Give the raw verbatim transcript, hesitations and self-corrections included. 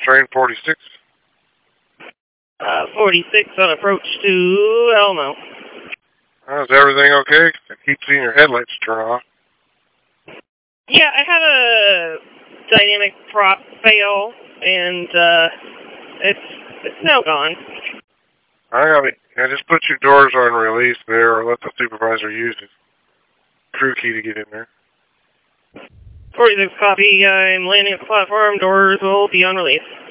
train forty-six. Uh, forty-six on approach to Elmo. Uh, is everything okay? I keep seeing your headlights turn off. Yeah, I had a dynamic prop fail, and uh, it's it's now gone. I got it. Yeah, just put your doors on release there, or let the supervisor use his crew key to get in there. forty-six copy. I'm landing at the platform. Doors will be on release.